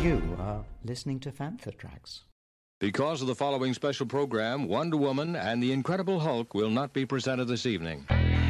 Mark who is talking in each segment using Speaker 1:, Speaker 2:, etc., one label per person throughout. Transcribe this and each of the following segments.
Speaker 1: You are listening to Fantha Tracks.
Speaker 2: Because of the following special program, Wonder Woman and the Incredible Hulk will not be presented this evening.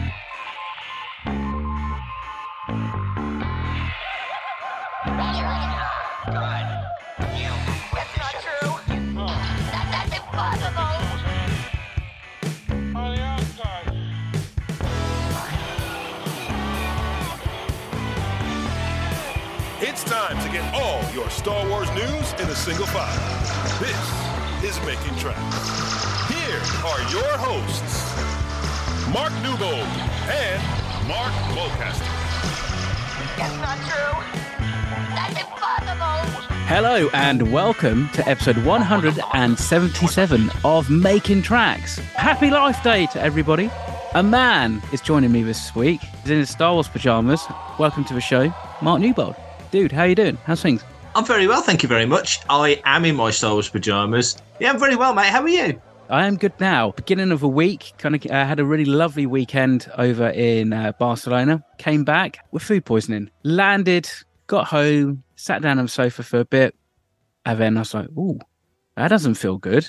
Speaker 3: It's time to get all your Star Wars news in a single file. This is Making Tracks. Here are your hosts, Mark Newbold and Mark Mulcaster.
Speaker 4: It's not true. That's impossible.
Speaker 5: Hello and welcome to episode 177 of Making Tracks. Happy Life Day to everybody. A man is joining me this week. He's in his Star Wars pajamas. Welcome to the show, Mark Newbold. Dude, how you doing? How's things?
Speaker 6: I'm very well, thank you very much. I am in my Star Wars pajamas. Yeah, I'm very well, mate. How are you?
Speaker 5: I am good now. Beginning of a week, had a really lovely weekend over in Barcelona. Came back with food poisoning. Landed, got home, sat down on the sofa for a bit, and then I was like, ooh, that doesn't feel good.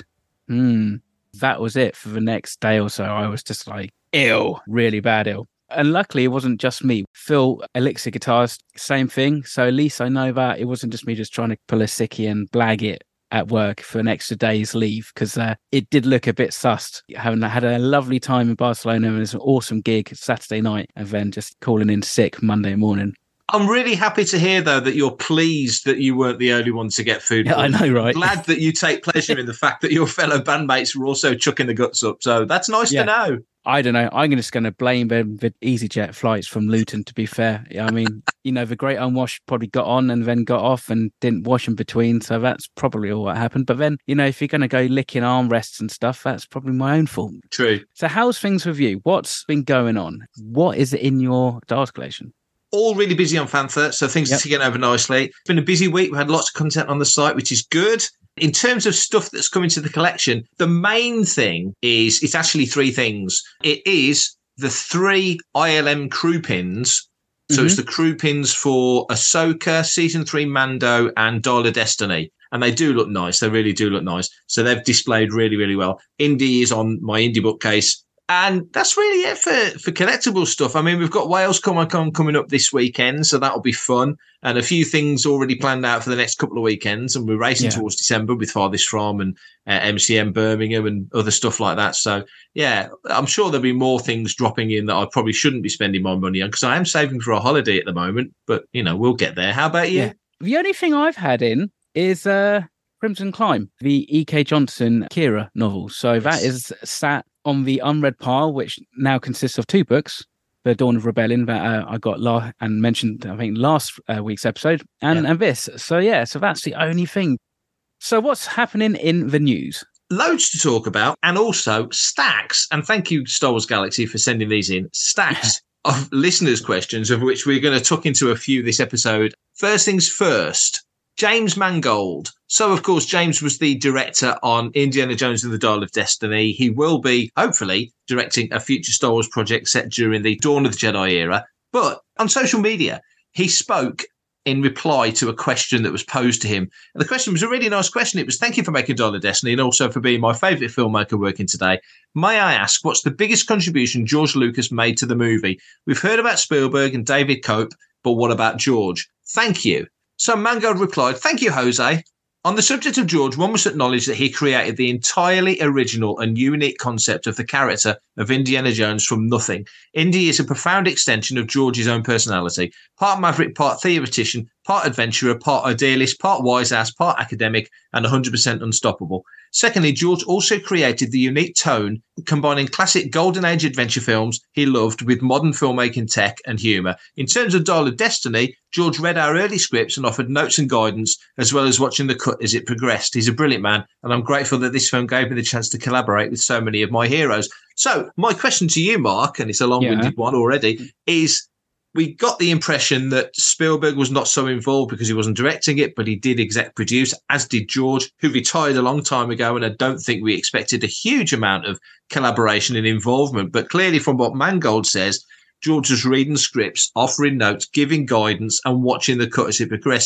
Speaker 5: That was it for the next day or so. I was just like, ill, really bad ill. And luckily, it wasn't just me. Phil, Elixir Guitars, same thing. So at least I know that it wasn't just me just trying to pull a sickie and blag it at work for an extra day's leave, because it did look a bit sus. Having had a lovely time in Barcelona, and it was an awesome gig Saturday night, and then just calling in sick Monday morning.
Speaker 6: I'm really happy to hear, though, that you're pleased that you weren't the only one to get food.
Speaker 5: Yeah, I know, right?
Speaker 6: Glad that you take pleasure in the fact that your fellow bandmates were also chucking the guts up. So that's nice to know.
Speaker 5: I don't know. I'm just going to blame the EasyJet flights from Luton, to be fair. I mean, the Great Unwashed probably got on and then got off and didn't wash in between. So that's probably all what happened. But then, if you're going to go licking armrests and stuff, that's probably my own fault.
Speaker 6: True.
Speaker 5: So how's things with you? What's been going on? What is in your DARS collection?
Speaker 6: All really busy on Fantha, so things are ticking over nicely. It's been a busy week. We've had lots of content on the site, which is good. In terms of stuff that's coming to the collection, the main thing is, it's actually three things. It is the 3 ILM crew pins. So it's the crew pins for Ahsoka, Season 3 Mando, and Dial of Destiny. And they do look nice. They really do look nice. So they've displayed really, really well. Indie is on my indie bookcase. And that's really it for collectible stuff. I mean, we've got Wales Comic-Con coming up this weekend, so that'll be fun. And a few things already planned out for the next couple of weekends. And we're racing towards December with Farthest From and MCM Birmingham and other stuff like that. So, yeah, I'm sure there'll be more things dropping in that I probably shouldn't be spending my money on, because I am saving for a holiday at the moment. But, we'll get there. How about you?
Speaker 5: Yeah. The only thing I've had in is Crimson Climb, the E.K. Johnston Kira novel. So that is sat on the unread pile, which now consists of 2 books, The Dawn of Rebellion, that I got and mentioned, I think, last week's episode, and this. So, so that's the only thing. So what's happening in the news?
Speaker 6: Loads to talk about, and also stacks, and thank you, Star Wars Galaxy, for sending these in, stacks of listeners' questions, of which we're going to tuck into a few this episode. First things first. James Mangold. So, of course, James was the director on Indiana Jones and the Dial of Destiny. He will be, hopefully, directing a future Star Wars project set during the Dawn of the Jedi era. But on social media, he spoke in reply to a question that was posed to him. And the question was a really nice question. It was, thank you for making Dial of Destiny and also for being my favourite filmmaker working today. May I ask, what's the biggest contribution George Lucas made to the movie? We've heard about Spielberg and David Cope, but what about George? Thank you. So Mangold replied, thank you, Jose. On the subject of George, one must acknowledge that he created the entirely original and unique concept of the character of Indiana Jones from nothing. Indy is a profound extension of George's own personality. Part maverick, part theoretician, part adventurer, part idealist, part wise-ass, part academic, and 100% unstoppable. Secondly, George also created the unique tone, combining classic Golden Age adventure films he loved with modern filmmaking tech and humour. In terms of Dial of Destiny, George read our early scripts and offered notes and guidance, as well as watching the cut as it progressed. He's a brilliant man, and I'm grateful that this film gave me the chance to collaborate with so many of my heroes. So my question to you, Mark, and it's a long-winded one already, is we got the impression that Spielberg was not so involved because he wasn't directing it, but he did exec produce, as did George, who retired a long time ago. And I don't think we expected a huge amount of collaboration and involvement. But clearly, from what Mangold says, George was reading scripts, offering notes, giving guidance, and watching the cut as it progressed. So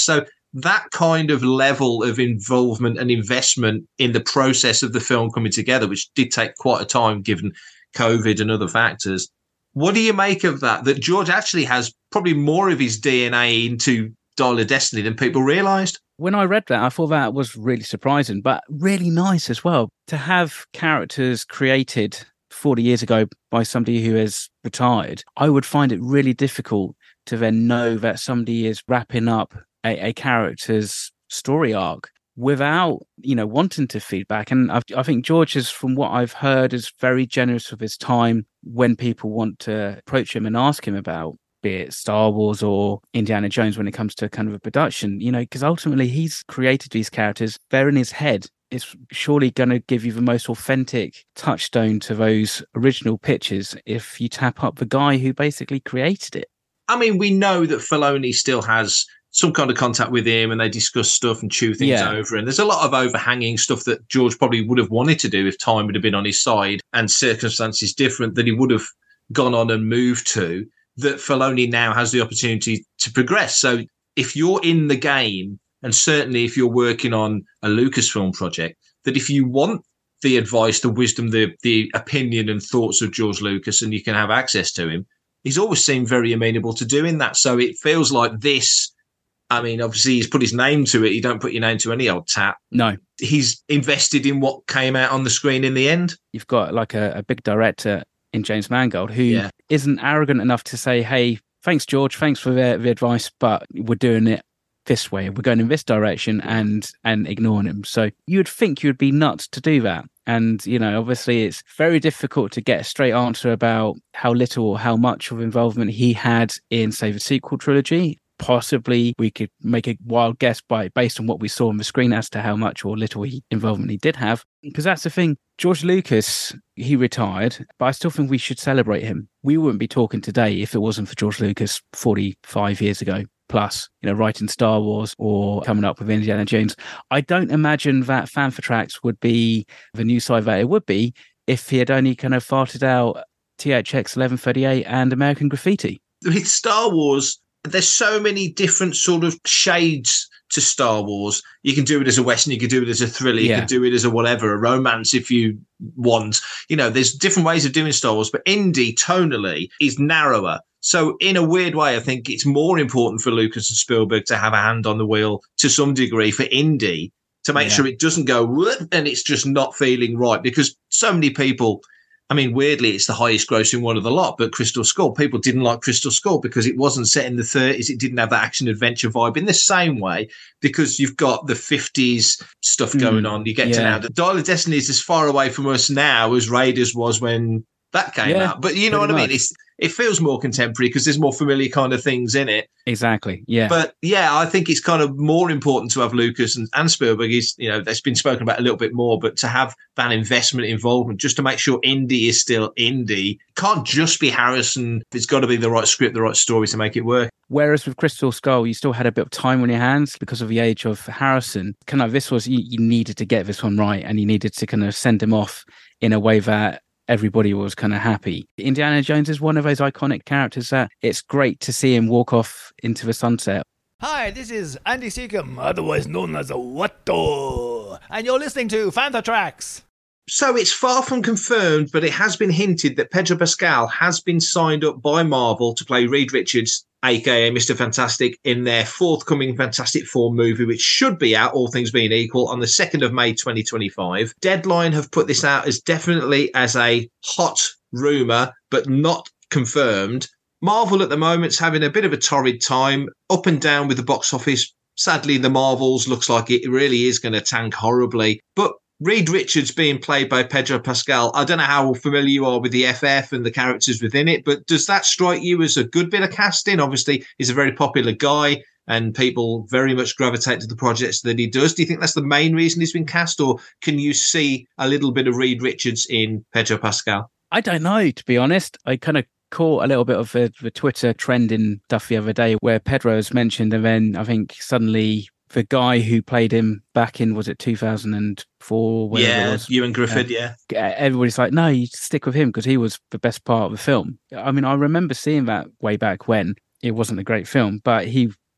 Speaker 6: that kind of level of involvement and investment in the process of the film coming together, which did take quite a time given COVID and other factors. What do you make of that? That George actually has probably more of his DNA into Dial of Destiny than people realised?
Speaker 5: When I read that, I thought that was really surprising, but really nice as well. To have characters created 40 years ago by somebody who has retired, I would find it really difficult to then know that somebody is wrapping up a character's story arc without, wanting to feedback. And I think George is, from what I've heard, is very generous with his time when people want to approach him and ask him about, be it Star Wars or Indiana Jones, when it comes to kind of a production, because ultimately he's created these characters. They're in his head. It's surely going to give you the most authentic touchstone to those original pictures if you tap up the guy who basically created it.
Speaker 6: I mean, we know that Filoni still has some kind of contact with him and they discuss stuff and chew things over. And there's a lot of overhanging stuff that George probably would have wanted to do if time would have been on his side and circumstances different that he would have gone on and moved to, that Filoni now has the opportunity to progress. So if you're in the game, and certainly if you're working on a Lucasfilm project, that if you want the advice, the wisdom, the opinion and thoughts of George Lucas and you can have access to him, he's always seemed very amenable to doing that. So it feels like this, I mean, obviously he's put his name to it. You don't put your name to any old tap.
Speaker 5: No.
Speaker 6: He's invested in what came out on the screen in the end.
Speaker 5: You've got like a big director in James Mangold who isn't arrogant enough to say, hey, thanks, George, thanks for the advice, but we're doing it this way. We're going in this direction and ignoring him. So you'd think you'd be nuts to do that. And, obviously it's very difficult to get a straight answer about how little or how much of involvement he had in, say, the sequel trilogy. Possibly we could make a wild guess based on what we saw on the screen as to how much or little involvement he did have. Because that's the thing. George Lucas, he retired, but I still think we should celebrate him. We wouldn't be talking today if it wasn't for George Lucas 45 years ago plus, writing Star Wars or coming up with Indiana Jones. I don't imagine that Fan4Tracks would be the new side that it would be if he had only kind of farted out THX 1138 and American Graffiti.
Speaker 6: With Star Wars, there's so many different sort of shades to Star Wars. You can do it as a Western, you can do it as a thriller, you can do it as a whatever, a romance if you want. There's different ways of doing Star Wars, but indie tonally is narrower. So in a weird way, I think it's more important for Lucas and Spielberg to have a hand on the wheel to some degree for indie to make sure it doesn't go and it's just not feeling right, because so many people, I mean, weirdly, it's the highest grossing one of the lot, but Crystal Skull, people didn't like Crystal Skull because it wasn't set in the 30s. It didn't have that action adventure vibe in the same way, because you've got the 50s stuff going on. You get to now. The Dial of Destiny is as far away from us now as Raiders was when that came out. But you know what I mean? It feels more contemporary because there's more familiar kind of things in it.
Speaker 5: Exactly. Yeah.
Speaker 6: But I think it's kind of more important to have Lucas and Spielberg is, that's been spoken about a little bit more, but to have that investment involvement just to make sure indie is still indie. Can't just be Harrison. It's got to be the right script, the right story to make it work.
Speaker 5: Whereas with Crystal Skull, you still had a bit of time on your hands because of the age of Harrison. Kind of this was, you needed to get this one right and you needed to kind of send him off in a way that everybody was kind of happy. Indiana Jones is one of those iconic characters that it's great to see him walk off into the sunset.
Speaker 7: Hi, this is Andy Seacombe, otherwise known as Watto, and you're listening to Fan4Tracks.
Speaker 6: So it's far from confirmed, but it has been hinted that Pedro Pascal has been signed up by Marvel to play Reed Richards, aka Mr. Fantastic, in their forthcoming Fantastic Four movie, which should be out, all things being equal, on the 2nd of May 2025. Deadline have put this out as definitely as a hot rumour, but not confirmed. Marvel at the moment's having a bit of a torrid time, up and down with the box office. Sadly, the Marvels looks like it really is going to tank horribly. But Reed Richards being played by Pedro Pascal, I don't know how familiar you are with the FF and the characters within it, but does that strike you as a good bit of casting? Obviously, he's a very popular guy and people very much gravitate to the projects that he does. Do you think that's the main reason he's been cast, or can you see a little bit of Reed Richards in Pedro Pascal?
Speaker 5: I don't know, to be honest. I kind of caught a little bit of the Twitter trending stuff the other day where Pedro was mentioned, and then I think suddenly the guy who played him back in, was it 2004?
Speaker 6: Yeah, Ewan Griffith,
Speaker 5: everybody's like, no, you stick with him because he was the best part of the film. I mean, I remember seeing that way back when. It wasn't a great film, but he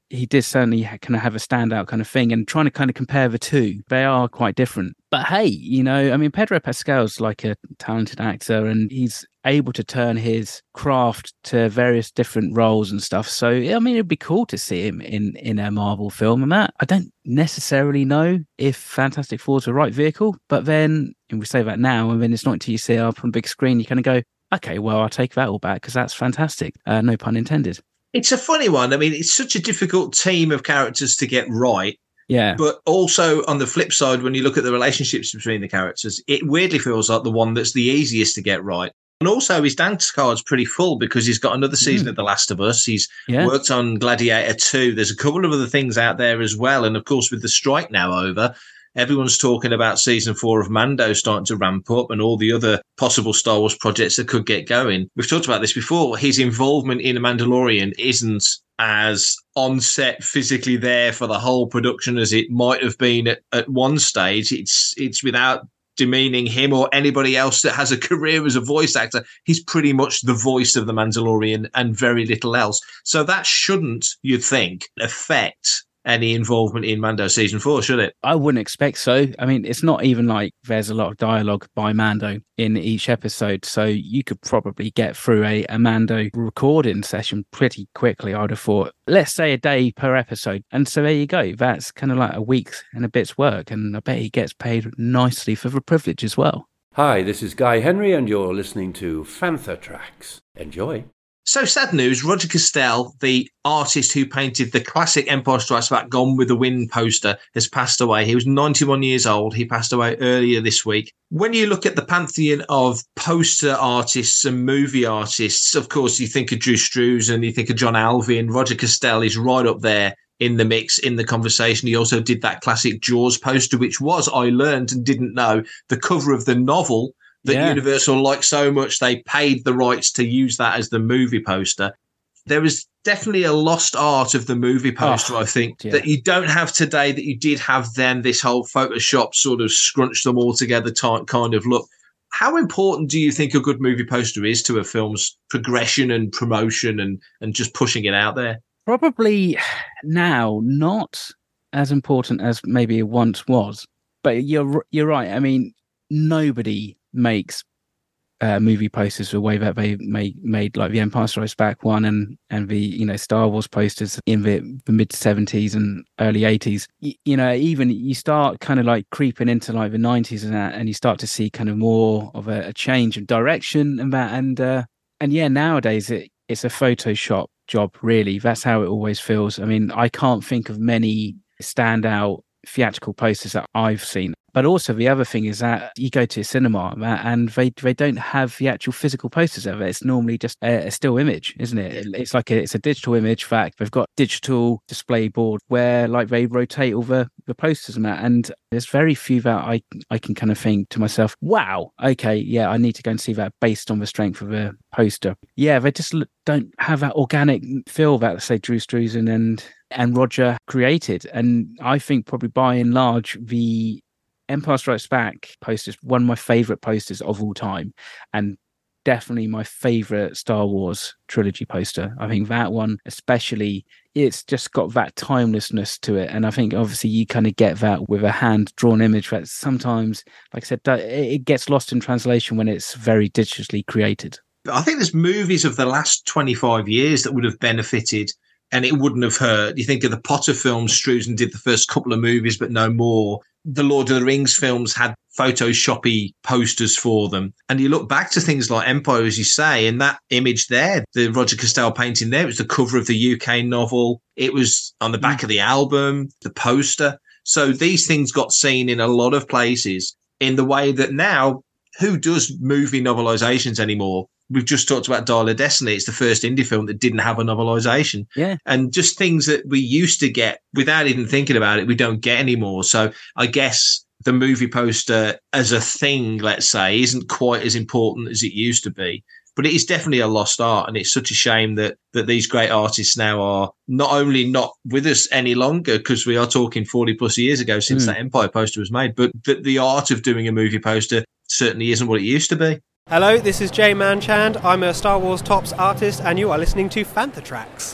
Speaker 5: he did certainly kind of have a standout kind of thing, and trying to kind of compare the two, they are quite different. But hey, you know, I mean, Pedro Pascal's like a talented actor, and he's able to turn his craft to various different roles and stuff. So, I mean, it'd be cool to see him in a Marvel film. And that, I don't necessarily know if Fantastic Four's the right vehicle, but then, and we say that now, and then it's not until you see it up on the big screen, you kind of go, okay, well, I'll take that all back because that's fantastic. No pun intended.
Speaker 6: It's a funny one. I mean, it's such a difficult team of characters to get right.
Speaker 5: Yeah.
Speaker 6: But also on the flip side, when you look at the relationships between the characters, it weirdly feels like the one that's the easiest to get right. And also his dance card's pretty full because he's got another season of The Last of Us. He's worked on Gladiator 2. There's a couple of other things out there as well. And of course, with the strike now over, everyone's talking about season 4 of Mando starting to ramp up and all the other possible Star Wars projects that could get going. We've talked about this before. His involvement in The Mandalorian isn't as on set physically there for the whole production as it might have been at one stage. It's without demeaning him or anybody else that has a career as a voice actor. He's pretty much the voice of The Mandalorian and very little else. So that shouldn't, you'd think, affect any involvement in Mando season 4, should it?
Speaker 5: I wouldn't expect so. I mean, it's not even like there's a lot of dialogue by Mando in each episode, so you could probably get through a Mando recording session pretty quickly, I would have thought. Let's say a day per episode. And so there you go. That's kind of like a week and a bit's work, and I bet he gets paid nicely for the privilege as well.
Speaker 8: Hi, this is Guy Henry, and you're listening to Fantha Tracks. Enjoy.
Speaker 6: So sad news, Roger Castell, the artist who painted the classic Empire Strikes Back Gone with the Wind poster, has passed away. He was 91 years old. He passed away earlier this week. When you look at the pantheon of poster artists and movie artists, of course, you think of Drew Struzan and you think of John Alvin. Roger Castell is right up there in the mix, in the conversation. He also did that classic Jaws poster, which was, I learned and didn't know, the cover of the novel that Universal liked so much they paid the rights to use that as the movie poster. There is definitely a lost art of the movie poster, I think, that you don't have today that you did have then, this whole Photoshop sort of scrunch them all together kind of look. How important do you think a good movie poster is to a film's progression and promotion and just pushing it out there?
Speaker 5: Probably now not as important as maybe it once was. But you're right. I mean, nobody makes movie posters the way that they made like the Empire Strikes Back one and the Star Wars posters in the mid 70s and early 80s. Even you start kind of like creeping into like the 90s and that, and you start to see kind of more of a change of direction and that, and nowadays it's a Photoshop job, really. That's how it always feels. I mean, I can't think of many standout theatrical posters that I've seen. But also the other thing is that you go to a cinema and they don't have the actual physical posters of it. It's normally just a still image, isn't it? It's like it's a digital image. In fact, they've got digital display board where like they rotate all the posters and that. And there's very few that I can kind of think to myself, wow, okay, yeah, I need to go and see that based on the strength of a poster. Yeah, they just don't have that organic feel that, say, Drew Struzan and Roger created. And I think probably by and large, the Empire Strikes Back poster is one of my favourite posters of all time, and definitely my favourite Star Wars trilogy poster. I think that one especially, it's just got that timelessness to it, and I think obviously you kind of get that with a hand-drawn image that sometimes, like I said, it gets lost in translation when it's very digitally created.
Speaker 6: I think there's movies of the last 25 years that would have benefited and it wouldn't have hurt. You think of the Potter films, Struzan did the first couple of movies, but no more. The Lord of the Rings films had Photoshoppy posters for them. And you look back to things like Empire, as you say, and that image there, the Roger Castell painting there, it was the cover of the UK novel. It was on the back of the album, the poster. So these things got seen in a lot of places in the way that now, who does movie novelizations anymore? We've just talked about Dial of Destiny. It's the first indie film that didn't have a novelization.
Speaker 5: Yeah.
Speaker 6: And just things that we used to get without even thinking about it, we don't get anymore. So I guess the movie poster as a thing, let's say, isn't quite as important as it used to be. But it is definitely a lost art. And it's such a shame that these great artists now are not only not with us any longer, because we are talking 40 plus years ago since that Empire poster was made, but that the art of doing a movie poster certainly isn't what it used to be.
Speaker 9: Hello, this is Jay Manchand. I'm a Star Wars Tops artist, and you are listening to Fantha Tracks.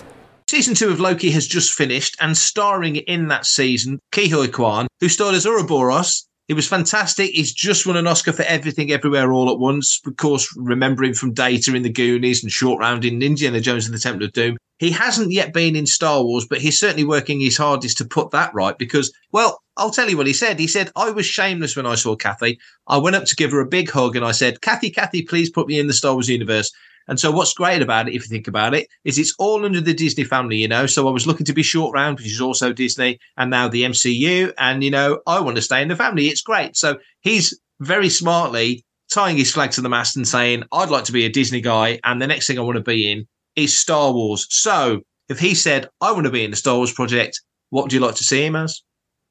Speaker 6: Season 2 of Loki has just finished, and starring in that season, Ke Huy Quan, who starred as Ouroboros. He was fantastic. He's just won an Oscar for Everything Everywhere All at Once. Of course, remembering from Data in The Goonies and Short Round in Indiana Jones and the Temple of Doom. He hasn't yet been in Star Wars, but he's certainly working his hardest to put that right because, well, I'll tell you what he said. He said, I was shameless when I saw Kathy. I went up to give her a big hug and I said, Kathy, please put me in the Star Wars universe. And so what's great about it, if you think about it, is it's all under the Disney family, you know. So I was looking to be Short Round, which is also Disney, and now the MCU. And, you know, I want to stay in the family. It's great. So he's very smartly tying his flag to the mast and saying, I'd like to be a Disney guy. And the next thing I want to be in is Star Wars. So if he said, I want to be in the Star Wars project, what would you like to see him as?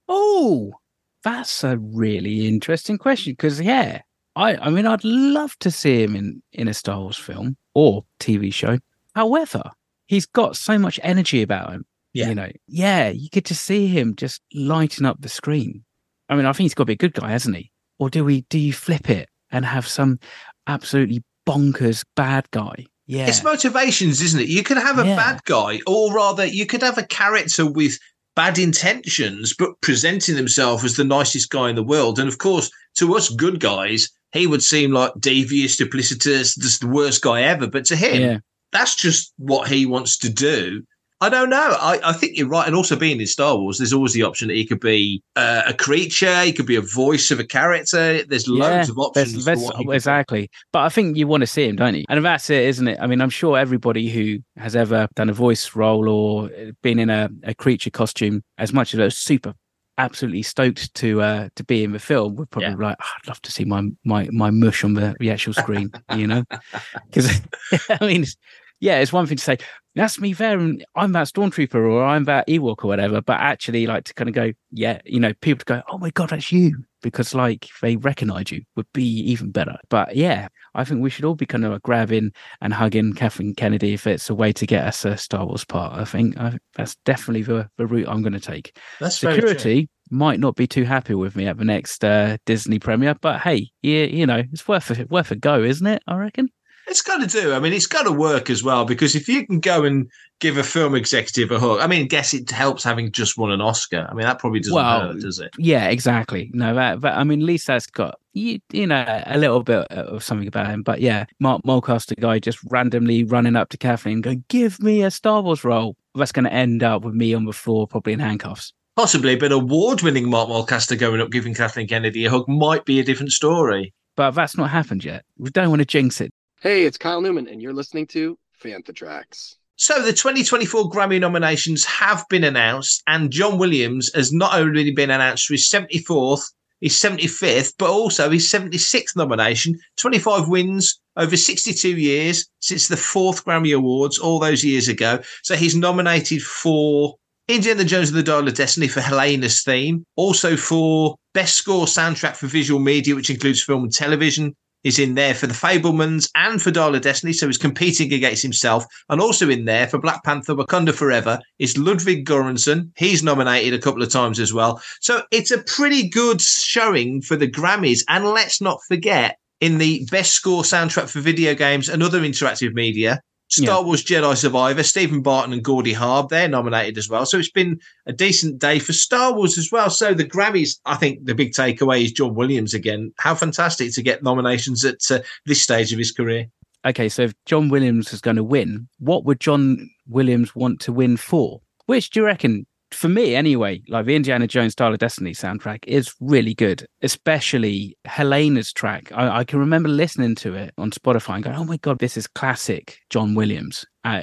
Speaker 5: Oh, that's a really interesting question because, yeah. I mean, I'd love to see him in a Star Wars film or TV show. However, he's got so much energy about him.
Speaker 6: Yeah.
Speaker 5: You know, yeah, you get to see him just lighting up the screen. I mean, I think he's got to be a good guy, hasn't he? Or do you flip it and have some absolutely bonkers bad guy? Yeah.
Speaker 6: It's motivations, isn't it? You could have a bad guy, or rather, you could have a character with bad intentions, but presenting himself as the nicest guy in the world. And of course, to us good guys, he would seem like devious, duplicitous, just the worst guy ever. But to him, that's just what he wants to do. I don't know. I think you're right. And also being in Star Wars, there's always the option that he could be a creature. He could be a voice of a character. There's loads of options.
Speaker 5: Exactly. But I think you want to see him, don't you? And that's it, isn't it? I mean, I'm sure everybody who has ever done a voice role or been in a creature costume, as much as they're super absolutely stoked to be in the film, would probably be like, oh, I'd love to see my mush on the actual screen, you know? Because, I mean, it's one thing to say, that's me there, and I'm that Stormtrooper or I'm that Ewok or whatever, but actually, like, to kind of go, you know, people to go, oh my God, that's you, because, like, they recognize you would be even better. But yeah, I think we should all be kind of grabbing and hugging Kathleen Kennedy if it's a way to get us a Star Wars part. I think that's definitely the route I'm going to take.
Speaker 6: That's
Speaker 5: Security might not be too happy with me at the next Disney premiere, but hey, you know, it's worth a go, isn't it? I reckon.
Speaker 6: It's got to do. I mean, it's got to work as well, because if you can go and give a film executive a hug, I mean, I guess it helps having just won an Oscar. I mean, that probably doesn't hurt, does it?
Speaker 5: Yeah, exactly. No, that I mean, at least that's got you know, a little bit of something about him. But yeah, Mark Mulcaster guy just randomly running up to Kathleen and going, "Give me a Star Wars role." That's going to end up with me on the floor, probably in handcuffs.
Speaker 6: Possibly, but award-winning Mark Mulcaster going up giving Kathleen Kennedy a hug might be a different story.
Speaker 5: But that's not happened yet. We don't want to jinx it.
Speaker 9: Hey, it's Kyle Newman, and you're listening to Fantha Tracks.
Speaker 6: So the 2024 Grammy nominations have been announced, and John Williams has not only been announced for his 74th, his 75th, but also his 76th nomination, 25 wins over 62 years since the 4th Grammy Awards all those years ago. So he's nominated for Indiana Jones and the Dial of Destiny for Helena's theme, also for Best Score Soundtrack for Visual Media, which includes film and television. He's in there for The Fabelmans and for Dial of Destiny, so he's competing against himself. And also in there for Black Panther, Wakanda Forever is Ludwig Göransson. He's nominated a couple of times as well. So it's a pretty good showing for the Grammys. And let's not forget, in the Best Score Soundtrack for Video Games and Other Interactive Media, Star Wars Jedi Survivor, Stephen Barton and Gordy Harb, they're nominated as well. So it's been a decent day for Star Wars as well. So the Grammys, I think the big takeaway is John Williams again. How fantastic to get nominations at this stage of his career.
Speaker 5: Okay, so if John Williams is going to win, what would John Williams want to win for? Which do you reckon? For me, anyway, like the Indiana Jones Dial of Destiny soundtrack is really good, especially Helena's track. I can remember listening to it on Spotify and going, oh my God, this is classic John Williams,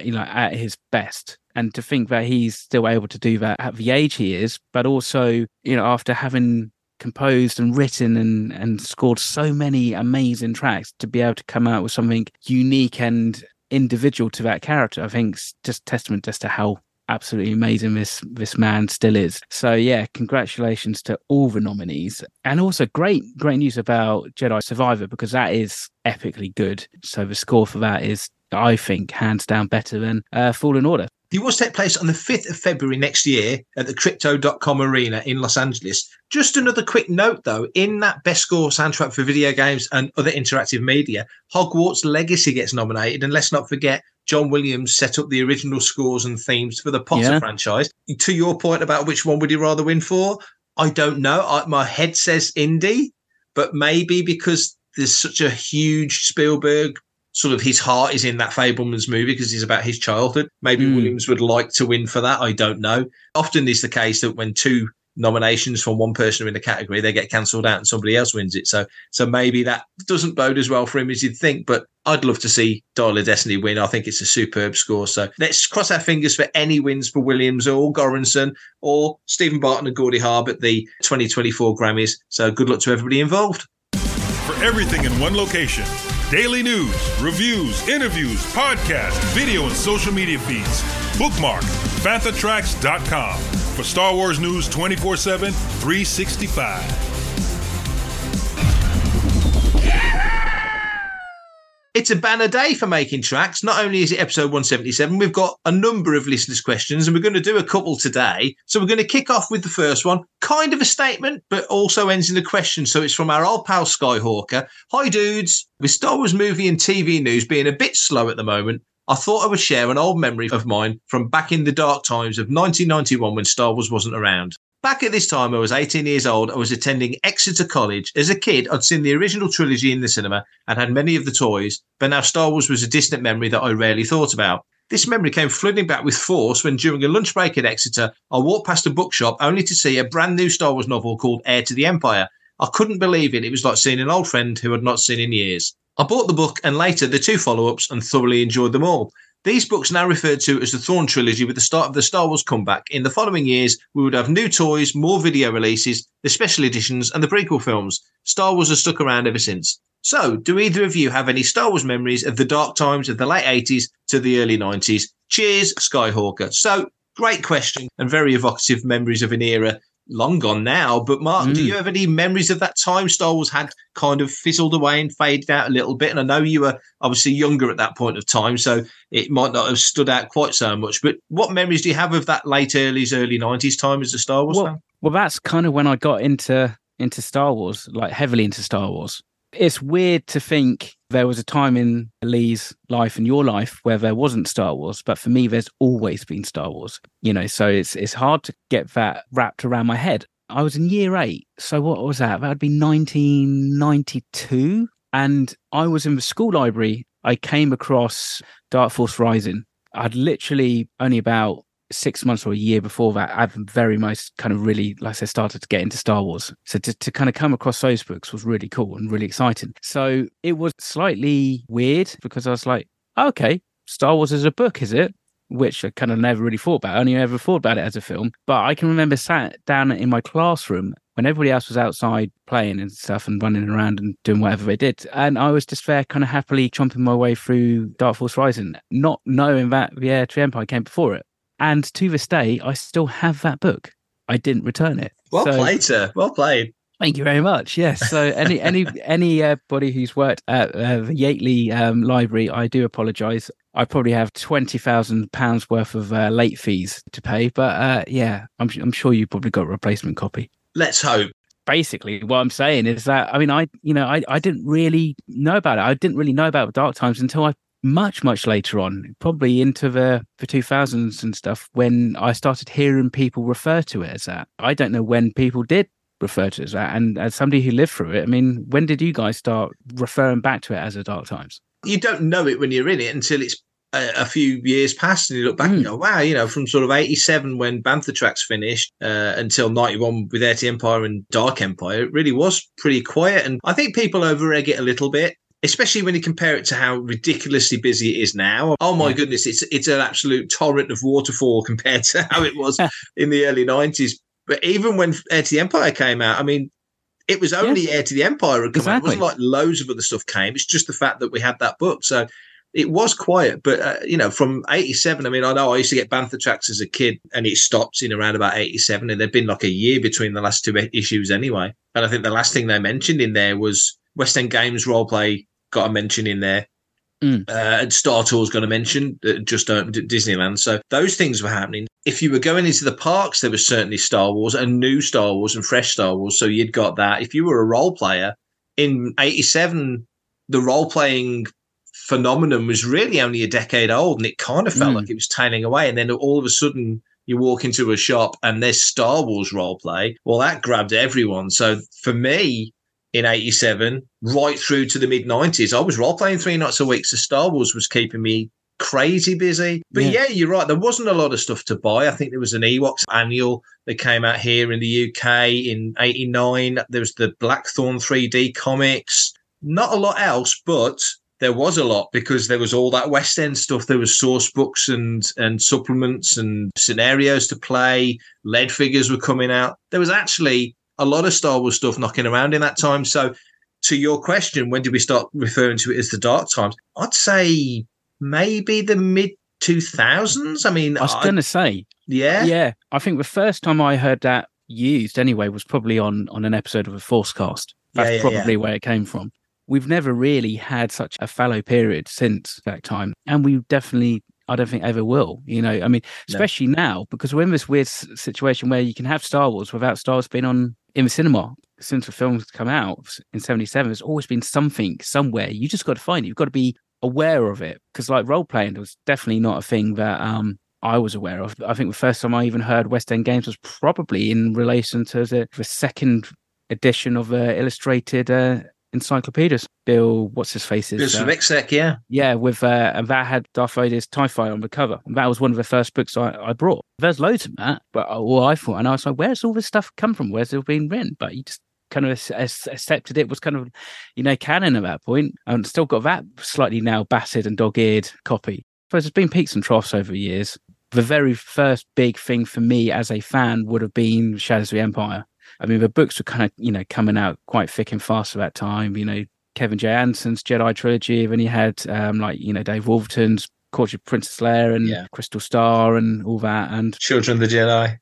Speaker 5: at his best. And to think that he's still able to do that at the age he is, but also, you know, after having composed and written and scored so many amazing tracks, to be able to come out with something unique and individual to that character, I think it's just testament as to how absolutely amazing this man still is. So yeah, congratulations to all the nominees, and also great news about Jedi Survivor, because that is epically good. So the score for that is, I think, hands down better than Fallen Order.
Speaker 6: The awards take place on the 5th of February next year at the Crypto.com Arena in Los Angeles. Just another quick note, though, in that Best Score Soundtrack for Video Games and Other Interactive Media, Hogwarts Legacy gets nominated. And let's not forget, John Williams set up the original scores and themes for the Potter franchise. To your point about which one would you rather win for, I don't know. My head says Indy, but maybe because there's such a huge Spielberg, sort of his heart is in that Fabelmans movie because it's about his childhood. Maybe Williams would like to win for that. I don't know. Often it's the case that when two nominations from one person are in the category, they get cancelled out and somebody else wins it. So maybe that doesn't bode as well for him as you'd think, but I'd love to see Dial of Destiny win. I think it's a superb score. So let's cross our fingers for any wins for Williams or Goranson or Stephen Barton and Gordy Harb at the 2024 Grammys. So good luck to everybody involved.
Speaker 3: For everything in one location, daily news, reviews, interviews, podcasts, video, and social media feeds, bookmark FanthaTracks.com for Star Wars news 24/7, 365.
Speaker 6: It's a banner day for Making Tracks. Not only is it episode 177, we've got a number of listeners' questions, and we're going to do a couple today. So we're going to kick off with the first one, kind of a statement, but also ends in a question. So it's from our old pal Skyhawker. Hi, dudes. With Star Wars movie and TV news being a bit slow at the moment, I thought I would share an old memory of mine from back in the dark times of 1991 when Star Wars wasn't around. Back at this time, I was 18 years old. I was attending Exeter College. As a kid, I'd seen the original trilogy in the cinema and had many of the toys, but now Star Wars was a distant memory that I rarely thought about. This memory came flooding back with force when during a lunch break at Exeter, I walked past a bookshop only to see a brand new Star Wars novel called Heir to the Empire. I couldn't believe it. It was like seeing an old friend who I'd not seen in years. I bought the book and later the 2 follow-ups and thoroughly enjoyed them all. These books now referred to as the Thrawn Trilogy with the start of the Star Wars comeback. In the following years, we would have new toys, more video releases, the special editions and the prequel films. Star Wars has stuck around ever since. So, do either of you have any Star Wars memories of the dark times of the late 80s to the early 90s? Cheers, Skyhawker. So, great question and very evocative memories of an era long gone now. But Mark, do you have any memories of that time Star Wars had kind of fizzled away and faded out a little bit? And I know you were obviously younger at that point of time, so it might not have stood out quite so much. But what memories do you have of that late early 90s time as a Star Wars fan?
Speaker 5: Well, that's kind of when I got into Star Wars, like heavily into Star Wars. It's weird to think there was a time in Lee's life and your life where there wasn't Star Wars, but for me, there's always been Star Wars. You know, so it's hard to get that wrapped around my head. I was in year 8, so what was that? That would be 1992, and I was in the school library. I came across Dark Force Rising. I'd literally only about 6 months or a year before that, I've very much kind of really, like I said, started to get into Star Wars. So to kind of come across those books was really cool and really exciting. So it was slightly weird because I was like, okay, Star Wars is a book, is it? Which I kind of never really thought about. I only ever thought about it as a film. But I can remember sat down in my classroom when everybody else was outside playing and stuff and running around and doing whatever they did. And I was just there kind of happily chomping my way through Dark Force Rising, not knowing that the Heir to the Empire came before it. And to this day, I still have that book. I didn't return it.
Speaker 6: Well played, sir. Well played.
Speaker 5: Thank you very much. Yes. So anybody who's worked at the Yateley library, I do apologise. I probably have £20,000 worth of late fees to pay. But yeah, I'm sure you probably got a replacement copy.
Speaker 6: Let's hope.
Speaker 5: Basically, what I'm saying is that, I mean, I didn't really know about it. I didn't really know about Dark Times until much later on, probably into the 2000s and stuff, when I started hearing people refer to it as that. I don't know when people did refer to it as that. And as somebody who lived through it, I mean, when did you guys start referring back to it as a Dark Times?
Speaker 6: You don't know it when you're in it until it's a few years past and you look back and go, wow, you know, from sort of 87 when Bantha Tracks finished until 91 with Heir to the Empire and Dark Empire, it really was pretty quiet. And I think people over-egg it a little bit, especially when you compare it to how ridiculously busy it is now. Oh my goodness, it's an absolute torrent of waterfall compared to how it was in the early 90s. But even when Heir to the Empire came out, I mean, it was only Heir to the Empire had come out. It wasn't like loads of other stuff came. It's just the fact that we had that book. So it was quiet. But, you know, from 87, I mean, I know I used to get Bantha Tracks as a kid and it stopped in around about 87. And there'd been like a year between the last 2 issues anyway. And I think the last thing they mentioned in there was West End Games Roleplay got a mention in there. And Star Tours got a mention, just Disneyland. So those things were happening. If you were going into the parks, there was certainly Star Wars and new Star Wars and fresh Star Wars. So you'd got that. If you were a role player in 87, the role playing phenomenon was really only a decade old, and it kind of felt like it was tailing away. And then all of a sudden, you walk into a shop and there's Star Wars role play. Well, that grabbed everyone. So for me, in 87, right through to the mid-90s, I was role playing 3 nights a week. So Star Wars was keeping me crazy busy. But yeah, you're right. There wasn't a lot of stuff to buy. I think there was an Ewoks annual that came out here in the UK in 89. There was the Blackthorn 3D comics. Not a lot else, but there was a lot because there was all that West End stuff. There was source books and supplements and scenarios to play. LED figures were coming out. There was actually a lot of Star Wars stuff knocking around in that time. So to your question, when did we start referring to it as the dark times? I'd say maybe the mid-2000s. I mean,
Speaker 5: I was going to say.
Speaker 6: Yeah?
Speaker 5: Yeah. I think the first time I heard that used anyway was probably on an episode of a Forcecast. That's probably where it came from. We've never really had such a fallow period since that time. And we definitely, I don't think ever will, you know, I mean, especially now, because we're in this weird situation where you can have Star Wars without Star Wars being on in the cinema. Since the film's come out in 77, there's always been something somewhere. You just got to find it. You've got to be aware of it. Because like role playing was definitely not a thing that I was aware of. I think the first time I even heard West End Games was probably in relation to the second edition of illustrated encyclopedias. Bill, what's his face?
Speaker 6: Bill Slick, yeah.
Speaker 5: Yeah, with and that had Darth Vader's TIE Fighter on the cover. And that was one of the first books I brought. There's loads of that, but all I thought, and I was like, where's all this stuff come from? Where's it been written? But you just kind of accepted it was kind of, you know, canon at that point. And still got that slightly now battered and dog-eared copy. So there's been peaks and troughs over the years. The very first big thing for me as a fan would have been Shadows of the Empire. I mean, the books were kind of, you know, coming out quite thick and fast at that time. You know, Kevin J. Anderson's Jedi trilogy. Then you had, like, you know, Dave Wolverton's Courtship of Princess Leia and Crystal Star and all that. And
Speaker 6: Children of the Jedi.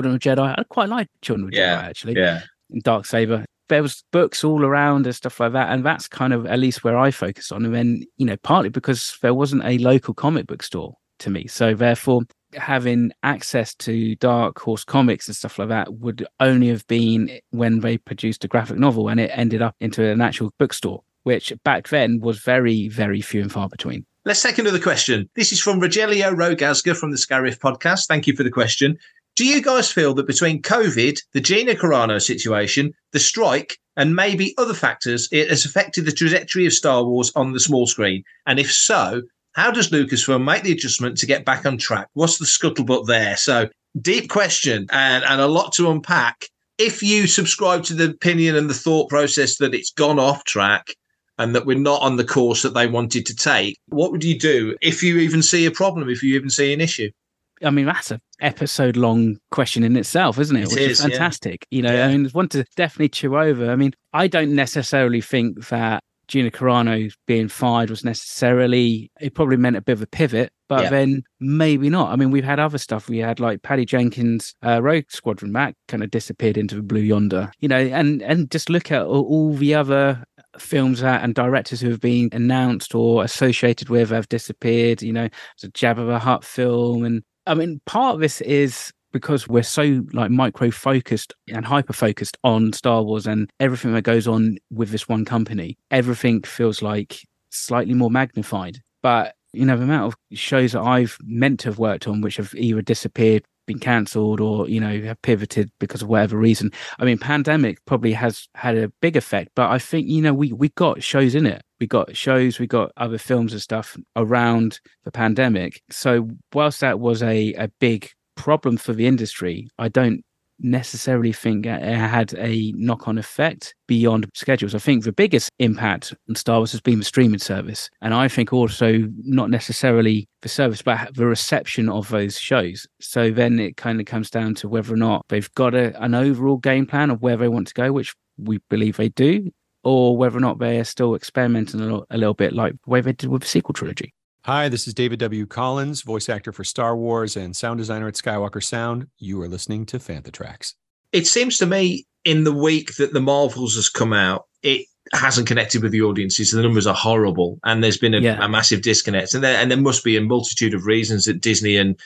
Speaker 5: I quite like Children of the Jedi, actually.
Speaker 6: Yeah.
Speaker 5: And Darksaber. There was books all around and stuff like that. And that's kind of at least where I focus on. And then, you know, partly because there wasn't a local comic book store to me. So therefore, having access to Dark Horse comics and stuff like that would only have been when they produced a graphic novel and it ended up into an actual bookstore, which back then was very, very few and far between.
Speaker 6: Let's take another question. This is from Rogelio Rogazga from the Scarif podcast. Thank you for the question. Do you guys feel that between COVID, the Gina Carano situation, the strike, and maybe other factors, it has affected the trajectory of Star Wars on the small screen? And if so, how does Lucasfilm make the adjustment to get back on track? What's the scuttlebutt there? So, deep question and a lot to unpack. If you subscribe to the opinion and the thought process that it's gone off track and that we're not on the course that they wanted to take, what would you do if you even see a problem, if you even see an issue?
Speaker 5: I mean, that's an episode-long question in itself, isn't it? Which is fantastic. Yeah. You know, I mean, there's one to definitely chew over. I mean, I don't necessarily think that Gina Carano being fired was necessarily, it probably meant a bit of a pivot, but then maybe not. I mean, we've had other stuff. We had like Patty Jenkins' Rogue Squadron Mac kind of disappeared into the Blue Yonder, you know, and just look at all the other films and directors who have been announced or associated with have disappeared. You know, it's a Jabba the Hutt film. And I mean, part of this is because we're so like micro focused and hyper focused on Star Wars and everything that goes on with this one company, everything feels like slightly more magnified. But, you know, the amount of shows that I've meant to have worked on, which have either disappeared, been cancelled, or, you know, have pivoted because of whatever reason. I mean, pandemic probably has had a big effect, but I think, you know, we got shows in it. We got shows, we got other films and stuff around the pandemic. So whilst that was a big problem for the industry, I don't necessarily think it had a knock-on effect beyond schedules. I think the biggest impact on Star Wars has been the streaming service, and I think also not necessarily the service but the reception of those shows. So then it kind of comes down to whether or not they've got an overall game plan of where they want to go, which we believe they do, or whether or not they are still experimenting a little bit like the way they did with the sequel trilogy.
Speaker 10: Hi, this is David W. Collins, voice actor for Star Wars and sound designer at Skywalker Sound. You are listening to Fantha Tracks.
Speaker 6: It seems to me in the week that the Marvels has come out, it hasn't connected with the audiences. The numbers are horrible, and there's been a massive disconnect. And there must be a multitude of reasons that Disney and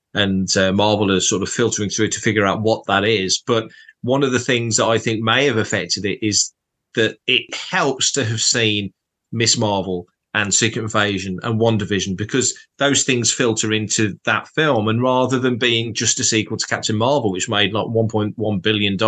Speaker 6: Marvel are sort of filtering through to figure out what that is. But one of the things that I think may have affected it is that it helps to have seen Miss Marvel and Secret Invasion and WandaVision, because those things filter into that film. And rather than being just a sequel to Captain Marvel, which made like $1.1 billion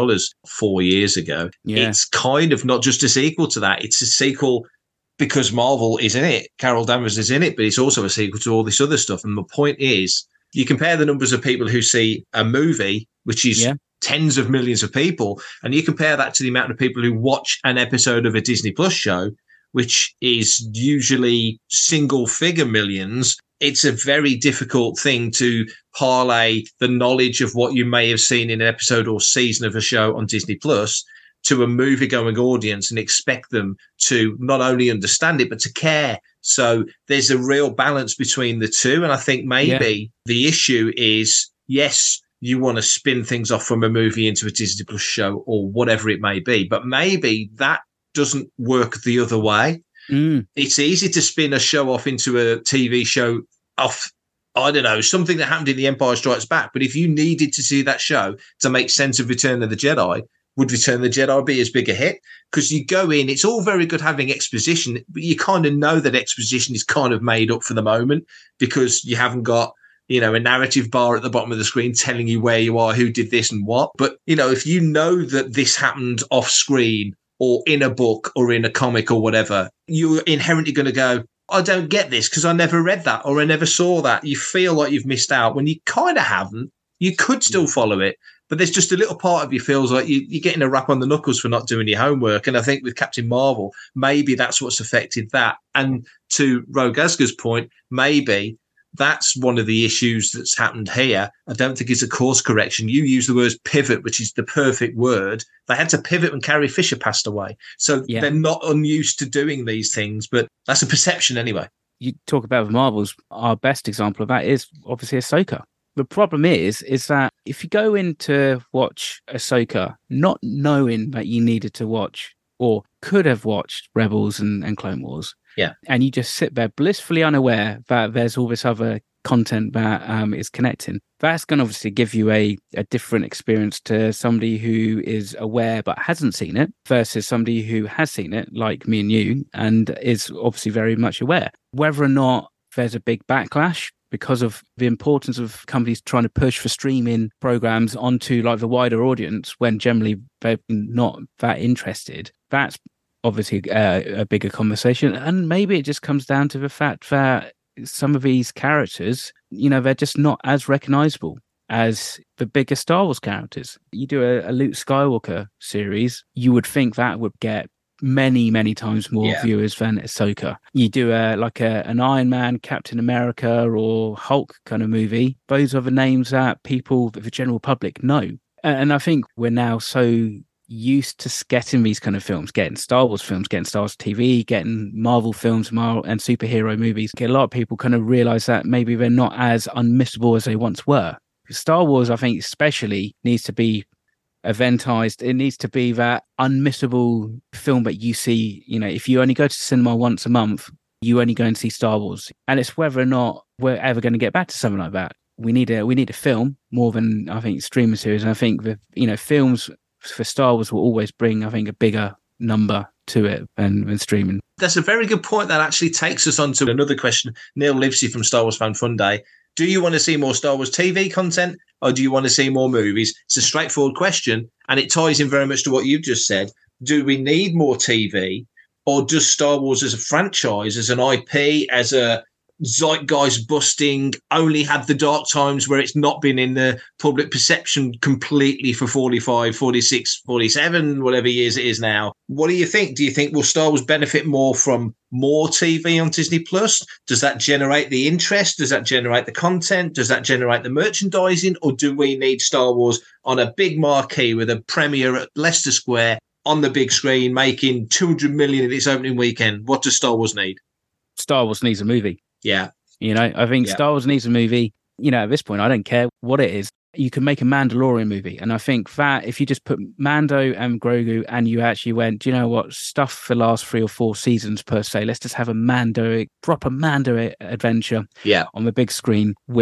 Speaker 6: 4 years ago, it's kind of not just a sequel to that. It's a sequel because Marvel is in it. Carol Danvers is in it, but it's also a sequel to all this other stuff. And the point is, you compare the numbers of people who see a movie, which is tens of millions of people, and you compare that to the amount of people who watch an episode of a Disney Plus show, which is usually single figure millions. It's a very difficult thing to parlay the knowledge of what you may have seen in an episode or season of a show on Disney Plus to a movie-going audience and expect them to not only understand it, but to care. So there's a real balance between the two. And I think maybe the issue is, yes, you want to spin things off from a movie into a Disney Plus show or whatever it may be, but maybe that doesn't work the other way. It's easy to spin a show off into a TV show off, I don't know, something that happened in The Empire Strikes Back. But if you needed to see that show to make sense of Return of the Jedi, would Return of the Jedi be as big a hit? Because you go in, it's all very good having exposition, but you kind of know that exposition is kind of made up for the moment because you haven't got, you know, a narrative bar at the bottom of the screen telling you where you are, who did this and what. But, you know, if you know that this happened off screen or in a book or in a comic or whatever, you're inherently going to go, I don't get this because I never read that or I never saw that. You feel like you've missed out when you kind of haven't. You could still follow it, but there's just a little part of you feels like you're getting a rap on the knuckles for not doing your homework. And I think with Captain Marvel, maybe that's what's affected that. And to Rogue Asgar's point, maybe that's one of the issues that's happened here. I don't think it's a course correction. You use the word pivot, which is the perfect word. They had to pivot when Carrie Fisher passed away. So they're not unused to doing these things, but that's a perception anyway.
Speaker 5: You talk about Marvels. Our best example of that is obviously Ahsoka. The problem is that if you go in to watch Ahsoka, not knowing that you needed to watch or could have watched Rebels and Clone Wars, and you just sit there blissfully unaware that there's all this other content that is connecting, that's going to obviously give you a different experience to somebody who is aware but hasn't seen it versus somebody who has seen it, like me and you, and is obviously very much aware. Whether or not there's a big backlash because of the importance of companies trying to push for streaming programs onto like the wider audience when generally they're not that interested, that's obviously a bigger conversation. And maybe it just comes down to the fact that some of these characters, you know, they're just not as recognizable as the bigger Star Wars characters. You do a Luke Skywalker series, you would think that would get many times more viewers than Ahsoka. You do an Iron Man, Captain America or Hulk kind of movie, those are the names that people, the general public, know. And I think we're now so used to getting these kind of films, getting Star Wars films, getting Star Wars TV, getting Marvel films and superhero movies. A lot of people kind of realize that maybe they're not as unmissable as they once were. Star Wars, I think especially, needs to be eventized. It needs to be that unmissable film that you see, you know, if you only go to cinema once a month, you only go and see Star Wars. And it's whether or not we're ever going to get back to something like that. We need a film more than, I think, streaming series. And I think that, you know, films for Star Wars will always bring, I think, a bigger number to it than streaming.
Speaker 6: That's a very good point. That actually takes us on to another question. Neil Livesey from Star Wars Fan Fun Day. Do you want to see more Star Wars TV content or do you want to see more movies? It's a straightforward question, and it ties in very much to what you've just said. Do we need more TV, or does Star Wars as a franchise, as an IP, as a zeitgeist busting, only had the dark times where it's not been in the public perception completely for 45, 46, 47, whatever years it is now? What do you think? Do you think will Star Wars benefit more from more TV on Disney Plus? Does that generate the interest? Does that generate the content? Does that generate the merchandising? Or do we need Star Wars on a big marquee with a premiere at Leicester Square on the big screen making 200 million in its opening weekend? What does Star Wars need?
Speaker 5: Star Wars needs a movie.
Speaker 6: Yeah.
Speaker 5: You know, I think Star Wars needs a movie. You know, at this point, I don't care what it is. You can make a Mandalorian movie. And I think that if you just put Mando and Grogu and you actually went, do you know what, stuff for the last 3 or 4 seasons per se, let's just have a proper Mando adventure on the big screen, which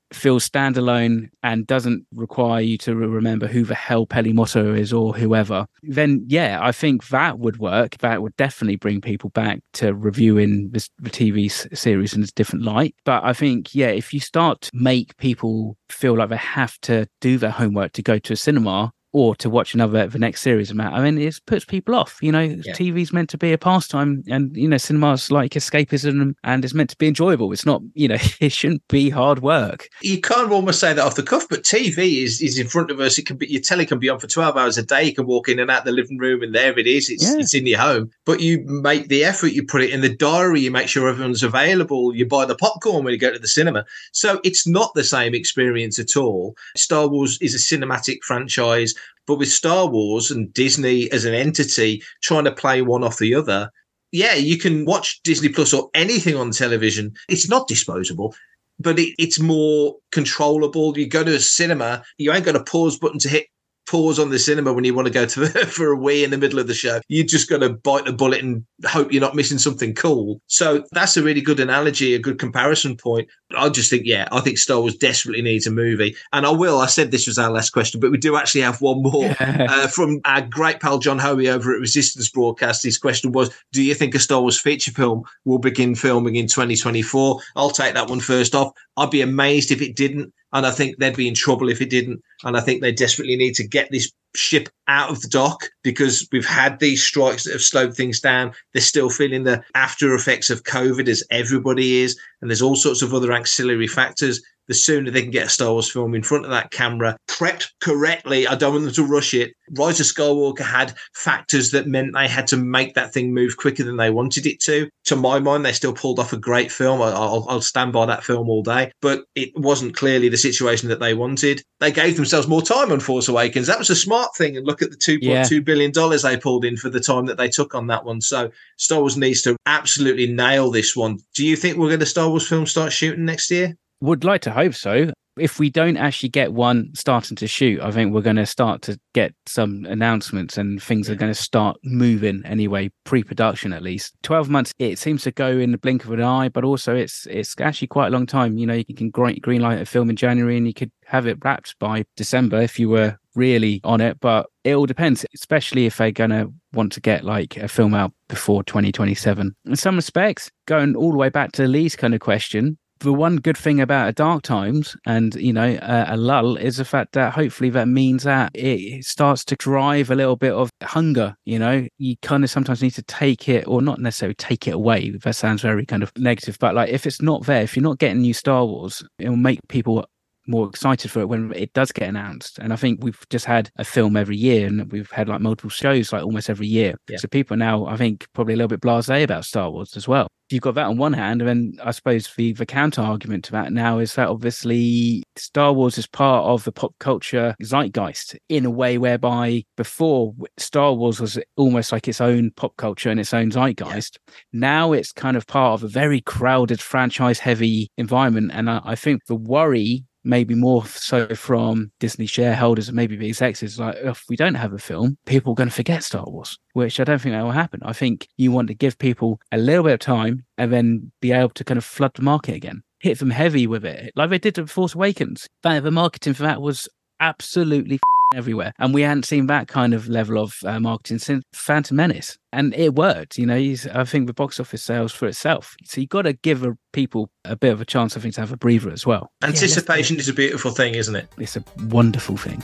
Speaker 5: feels standalone and doesn't require you to remember who the hell Pelimoto is or whoever, then yeah, I think that would work. That would definitely bring people back to reviewing the TV series in a different light. But I think, yeah, if you start to make people feel like they have to do their homework to go to a cinema or to watch the next series of that, I mean, it puts people off. TV's meant to be a pastime, and cinema's like escapism, and it's meant to be enjoyable. It's not, it shouldn't be hard work.
Speaker 6: You can't almost say that off the cuff, but TV is in front of us. It can be, your telly can be on for 12 hours a day. You can walk in and out the living room, and there it is. It's in your home. But you make the effort. You put it in the diary. You make sure everyone's available. You buy the popcorn when you go to the cinema. So it's not the same experience at all. Star Wars is a cinematic franchise. But with Star Wars and Disney as an entity trying to play one off the other, yeah, you can watch Disney Plus or anything on television. It's not disposable, but it's more controllable. You go to a cinema, you ain't got a pause button to hit pause on the cinema when you want to go for a wee in the middle of the show. You just got to bite the bullet and hope you're not missing something cool. So that's a really good analogy, a good comparison point. I just think, I think Star Wars desperately needs a movie. And I said this was our last question, but we do actually have one more from our great pal John Hoey over at Resistance Broadcast. His question was, do you think a Star Wars feature film will begin filming in 2024? I'll take that one first off. I'd be amazed if it didn't. And I think they'd be in trouble if it didn't. And I think they desperately need to get this ship out of the dock, because we've had these strikes that have slowed things down. They're still feeling the after effects of COVID, as everybody is. And there's all sorts of other ancillary factors. The sooner they can get a Star Wars film in front of that camera, prepped correctly, I don't want them to rush it. Rise of Skywalker had factors that meant they had to make that thing move quicker than they wanted it to. To my mind, they still pulled off a great film. I'll stand by that film all day. But it wasn't clearly the situation that they wanted. They gave themselves more time on Force Awakens. That was a smart thing. And look at the $2.2 billion they pulled in for the time that they took on that one. So Star Wars needs to absolutely nail this one. Do you think we'll get a Star Wars film start shooting next year?
Speaker 5: Would like to hope so. If we don't actually get one starting to shoot, I think we're going to start to get some announcements and things are going to start moving anyway, pre-production at least. 12 months, it seems to go in the blink of an eye, but also it's actually quite a long time. You can greenlight a film in January and you could have it wrapped by December if you were really on it, but it all depends, especially if they're going to want to get like a film out before 2027. In some respects, going all the way back to Lee's kind of question, the one good thing about A Dark Times and, a lull is the fact that hopefully that means that it starts to drive a little bit of hunger. You kind of sometimes need to take it, or not necessarily take it away. That sounds very kind of negative, but like if it's not there, if you're not getting new Star Wars, it will make people more excited for it when it does get announced. And I think we've just had a film every year, and we've had like multiple shows like almost every year. Yeah. So people are now, I think, probably a little bit blasé about Star Wars as well. You've got that on one hand, and then I suppose the counter argument to that now is that obviously Star Wars is part of the pop culture zeitgeist in a way whereby before Star Wars was almost like its own pop culture and its own zeitgeist. Yeah. Now it's kind of part of a very crowded, franchise-heavy environment, and I think the worry maybe more so from Disney shareholders and maybe the executives, like if we don't have a film, people are going to forget Star Wars, which I don't think that will happen. I think you want to give people a little bit of time and then be able to kind of flood the market again, hit them heavy with it, like they did with Force Awakens. The marketing for that was absolutely everywhere, and we hadn't seen that kind of level of marketing since Phantom Menace, and it worked. I think the box office sales for itself, so you got to give people a bit of a chance, I think, to have a breather as well.
Speaker 6: Anticipation is a beautiful thing, isn't it?
Speaker 5: It's a wonderful thing.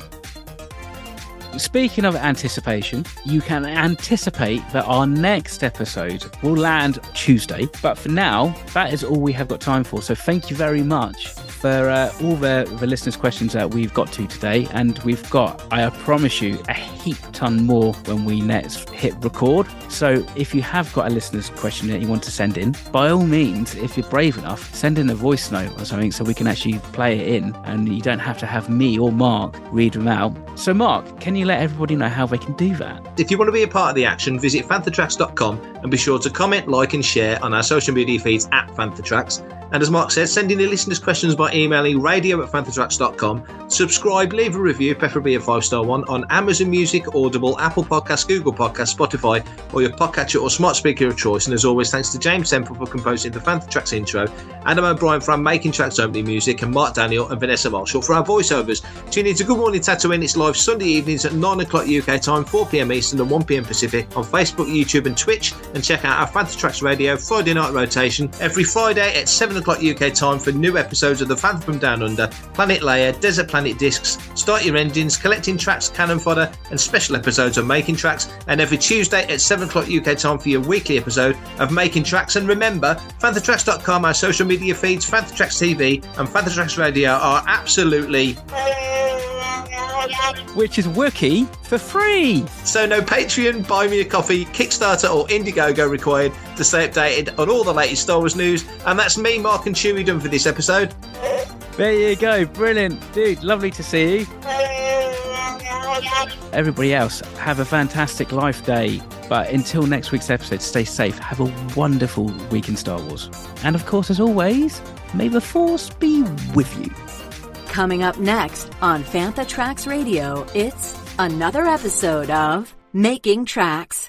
Speaker 5: Speaking of anticipation, you can anticipate that our next episode will land Tuesday. But for now, that is all we have got time for. So thank you very much for all the listeners' questions that we've got to today. And we've got, I promise you, a heap ton more when we next hit record. So if you have got a listener's question that you want to send in, by all means, if you're brave enough, send in a voice note or something so we can actually play it in and you don't have to have me or Mark read them out. So Mark, can you let everybody know how they can do that?
Speaker 6: If you want to be a part of the action, visit fanthatracks.com and be sure to comment, like and share on our social media feeds at Fanthatracks. And as Mark said, send in your listeners' questions by emailing radio@fanthatracks.com. Subscribe, leave a review, preferably a 5-star one, on Amazon Music, Audible, Apple Podcasts, Google Podcasts, Spotify, or your podcatcher or smart speaker of choice. And as always, thanks to James Semple for composing the Fantha Tracks intro, Adam O'Brien for our Making Tracks opening music, and Mark Daniel and Vanessa Marshall for our voiceovers. Tune in to Good Morning Tatooine. It's live Sunday evenings at 9 o'clock UK time, 4 p.m. Eastern and 1 p.m. Pacific on Facebook, YouTube and Twitch. And check out our Fantha Tracks Radio Friday night rotation every Friday at 7 o'clock UK time for new episodes of The Fantha from Down Under, Planet Leia, Desert Planet Discs, Start Your Engines, Collecting Tracks, Cannon Fodder and special episodes of Making Tracks. And every Tuesday at 7 o'clock UK time for your weekly episode of Making Tracks. And remember, fanthatracks.com, our social media feeds, Fantha Tracks TV and Fantha Tracks Radio are absolutely...
Speaker 5: which is Wookiee for free.
Speaker 6: So no Patreon, Buy Me a Coffee, Kickstarter or Indiegogo required to stay updated on all the latest Star Wars news. And that's me, Mark and Chewie done for this episode.
Speaker 5: There you go. Brilliant. Dude, lovely to see you. Everybody else, have a fantastic life day. But until next week's episode, stay safe. Have a wonderful week in Star Wars. And of course, as always, may the Force be with you.
Speaker 11: Coming up next on Fantha Tracks Radio, it's another episode of Making Tracks.